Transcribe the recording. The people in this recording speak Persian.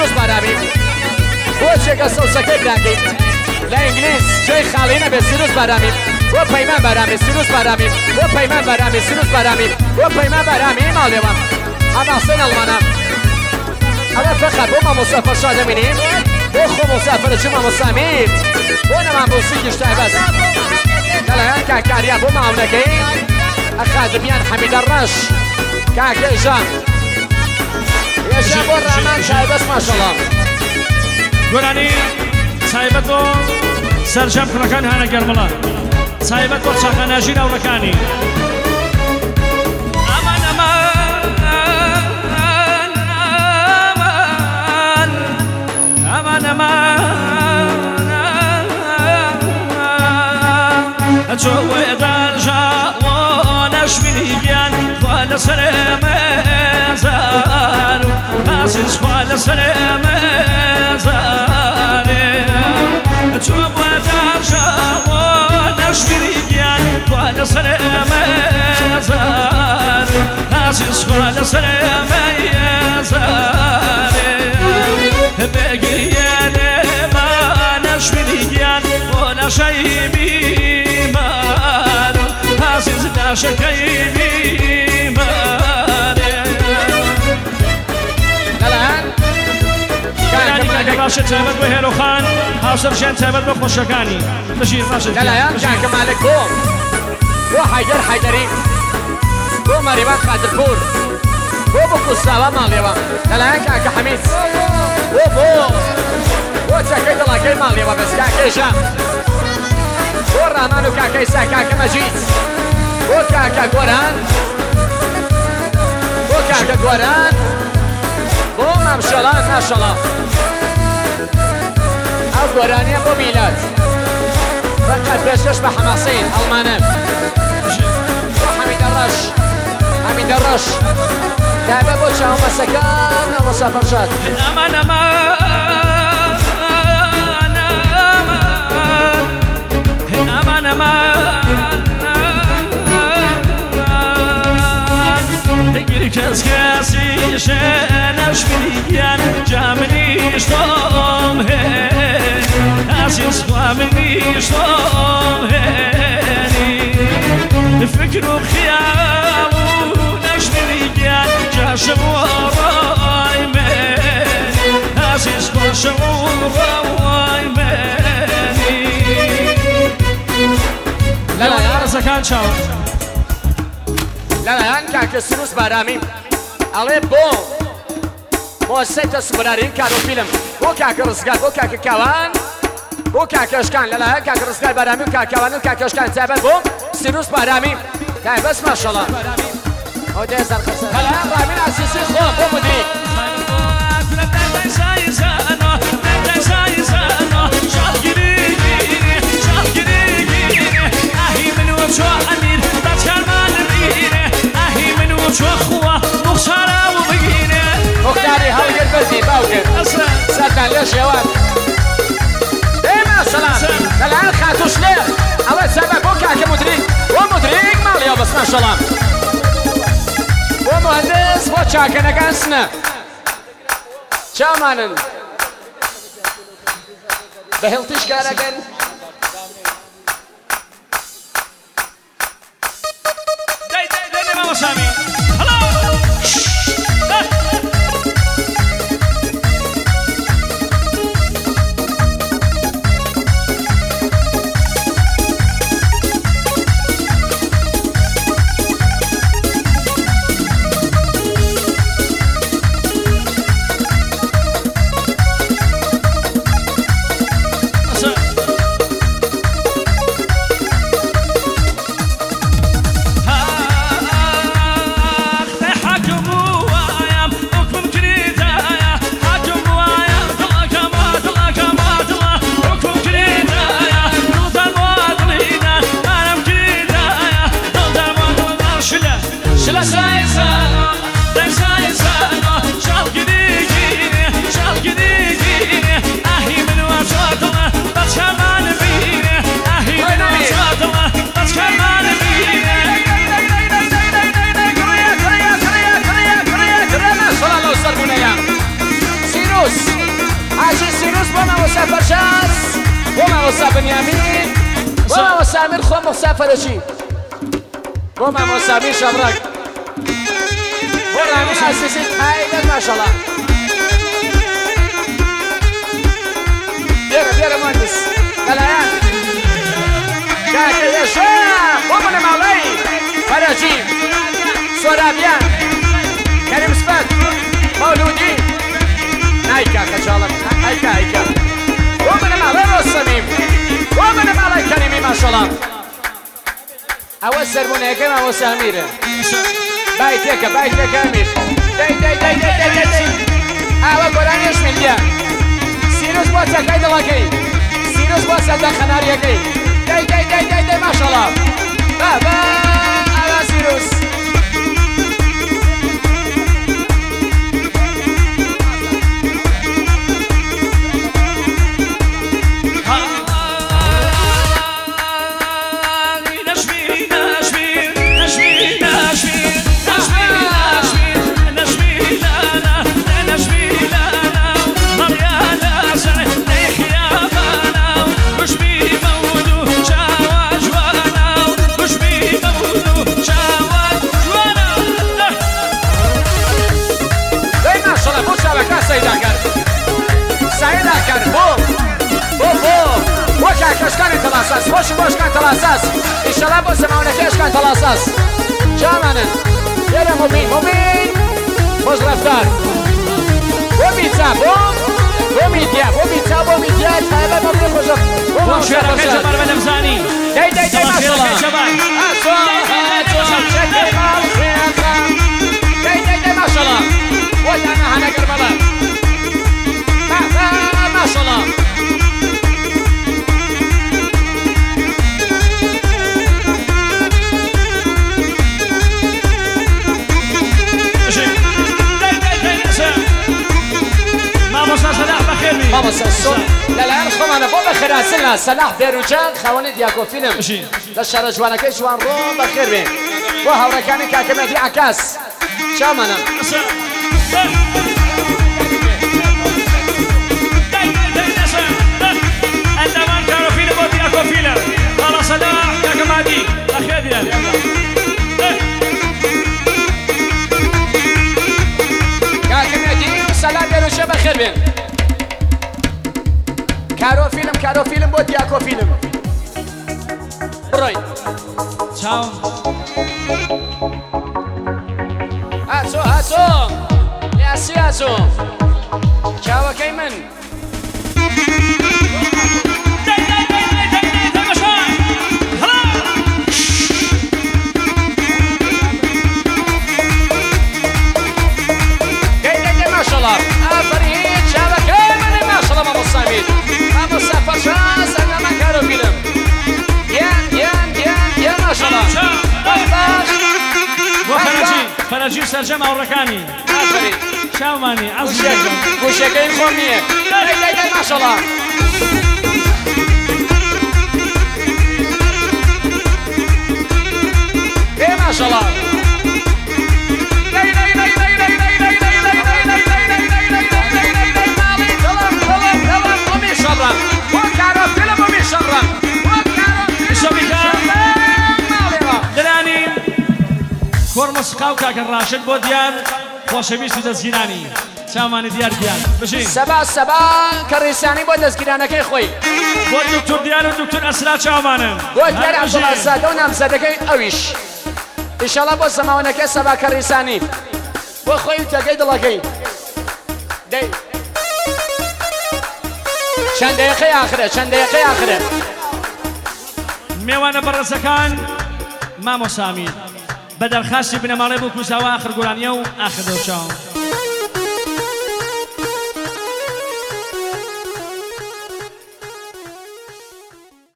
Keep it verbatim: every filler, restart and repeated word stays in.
سروس بارامي بۆچێکە سەوسەکەی براکەین لە ئینگلیز جێی خاڵینە بێ سروس بارامي بۆ پەیمان بارامي سروس بارامي بۆ پەیمان بارامي سروس بارامي بۆ پەیمان بارامي ماڵێوە ئەمە سێن ئەڵمانە ئەمە فەقەت بۆ مامۆستا فەرشا دەمێنین بۆ خۆ مۆسافرەچی مامۆستا میر بۆ نەمامۆسیکیش تایبەت لەلایەن کاکاریا بۆ ماونەکەی ئەخادمیان حەمیدە ڕەش کاکە ژان ێژە بۆ ڕامان تایبەت ماشەڵڵا گۆرانی تایبەت بۆ سەرجەم کوڕەکان هانە گەرمڵە تایبەت بۆ چاقەناژی راوڕەکانی ئەمان ئەمان ئەمان ئەمان ئەچۆ وێدارژا وۆ نەشمیگیان خوا لەسەر مێزار ئاسیس خوا لەسەر مێزارێ ئەچۆ وێدارژا وۆ نەشمیگیان خوا لەسەر مێزار ئاسیس خوا لەسەر مێزارێ بێگریە لێما نەشمیگیان بۆ نەشەی بیمار ئاسیس ناشەکەی بیمارێ باشە تایبەت بۆ هێرۆخان هاوسەرژیان تایبەت بە خۆشەکانی بژیر باشە لەلایەن کاکە مالک بۆم بۆ حەیدەر حەیدەری بۆ مەریوان خاترپور بۆ بۆ کوستاوە ماڵێوە لەلایەن کاکە حەمید بۆ بۆ بۆ چەکەی دڵەکەی ماڵێوە بەس کاکەیشە بۆ ڕامان و کاکەی سا کاکە مەجید بۆ کاکە گۆران بۆ کاکە گۆران بۆ مامشەڵان ماشەڵڵا ئەو گۆرانیە بۆ میلاد فەقەت پێشکەش بە حەماسین ئەڵمانە بۆ حەمیدە ڕەش حەمیدە ڕەش تایبەت بۆ چاومەسەکان ئەوەسا فەرشاد ئەمان ئەمان ئەمان ئەمان دەگیری کەس کەسیشە نەشمیگیان جا منیش تۆم هێنی ئاسیس خوا منیش تۆم هێنی فکر و خیال و نەشمیگیان جاشم و ڕای مێنی ئاسیس خۆشم و ڕای مێنی لەلایەن ڕزەکان چاو لەلایەن کاکە سروس بارامی ئەڵێ بۆ بۆ سێتە سوبرارین کارۆفیلم بۆ کاکە ڕزگار بۆ کاکە کاوان بۆ کاکەشکان لەلایەن کاکە ڕزگار بارامی و کاکەوان و کاکەشکان تایبەت بۆ سروس بارامی تایبەت ماشەڵڵا ئەو دێزار خەسەر لەلایەن ڕامین ئاسیسی خۆ بۆ مدیر مختاری هەڵگر بردی باوکرد سەردان لێ شێوان دێمە سەلام لەلایەن خاتوش لێر ئەوە سەبە بۆ کاکە مدریک بۆ مدریک ماڵیەوە بەس ماشەڵڵا بۆ مهندس بۆ چاکەنەکان سنە چامانن بە هێڵتیش کارەکەن سامی بنیامین بۆ مامۆستا ئەمیر خۆ مۆستا فەرەچی بۆ مامۆستا ئەمیر شەبڕەک بۆ ڕامین ئاسیسی تایبەت ماشەڵڵا بێرە بێرە مهندس بەلایەن کاکە هێشە بۆ بنەماڵەی فەرەچی سۆرابیان کەریم سپەت مەولودی ئای کاکە چاڵم ئای کا ئای کا بۆ بنەماڵەی ڕۆستەمیم بۆ بنەماڵەی کەریمی ماشەڵڵا ئەوە سەربوونەکەی مامۆستا ئەمیرە بای تێکە بای تێکە ئەمیر دەی دەی دەی دەی دەی دەی دەی ئاوە گۆرانیش ملیە سیروس بۆ چەکەی دڵەکەی سیروس بۆ سەردە خەناریەکەی دەی دەی دەی دەی دەی ماشەڵڵا با با ئاوا سیروس کەشکانی تەلاساس خۆشی بۆشکان تەلاساس ئیشەڵا بۆ سەماونەکەشکان تەلاساس جامانن لێرە مۆبین مۆبین خۆش ڕەفتار بۆ میچا بۆ بۆ میدیا بۆ میچا بۆ میدیا تایبەت مۆبین خۆش بۆ مۆشێڕەکەی جەبار بەدەمزانی دەی دەی دەی ماشەڵڵا هاتۆ هاتۆ چەکەی ماڵ خوێنەکەم دەی دەی دەی ماشەڵڵا بۆ دانە هەنەگەر بەڵە ماشەڵڵا مامۆستا سۆ لەلایەن خۆمانە بۆ بەخێرهاتنە سەلاح بێروجان خاوەنی دیاکۆفیلم لە شارە جوانەکەی جوان ڕۆ بەخێر بێ بۆ هاوڕێکانی کاکە مەهدی عەکاس چامانە ئەندامان کارۆفیلە بۆ دیاکۆفیلە هەڵە سەلاح کاکە مەهدی بەخێر بێن کاکە مەهدی و سەلاح بێروجە بەخێر بێن کارۆ فیلم کارۆ فیلم بۆ دیاکۆ فیلم بڕۆین چاو هاتۆ هاتۆ یاسی هاتۆ چاوەکەی من دەی دەی دەی ماشەڵڵا ئافرین چاوەکەی منی ماشەڵڵا مامۆستا ئەمیر مامۆستا پەرشاس ئەنگەمان کارۆ فیلم دیان دیان دیان دیان ماشەڵڵا باش باش بۆ فەرەجی فەرەجی سەرجەم هاوڕەکانی ئافرین شاومانی عەزیزە گوشەکەی خۆم نییە دەی دەی دەی ماشەڵڵا دەی ماشەڵڵا دەی دەی دەی دەی دەی دەی دەی دەی دەی دەی دەی دەی دەی دەی دەی دەی دەی دەی ماڵی دڵم دڵم دڵم بۆ میشەڕم بۆ کارۆ فیلم بۆ میشەڕم بۆ کارۆ فیلم ماڵێەوە درانی کۆڕمەسقا و کاکە ڕاشد بۆ دیار خۆشەویست و دەستگیرانی چاومانی دیار دیار بژین سەبا سەبا کە ڕیسانی بۆ دەستگیرانەکەی خۆی بۆ دکتۆر دیار و دکتۆر ئەسرا چاومانم بۆ دیار عەبدوڵازادە و نامزەدەکەی ئەویش ئیشەڵا بۆ زەماوەنەکەی سەبا کە ڕیسانی بۆ خۆی و تەکەی دڵەکەی دەی چەند دەیقەی ئاخرە چەند دەیقەی ئاخرە میوانە بەڕێزەکان مامۆستا ئەمیر بە دەرخاستی بنەماڵەی بۆ کوزاوە ئاخر گۆرانیە و ئاخر دەوچاو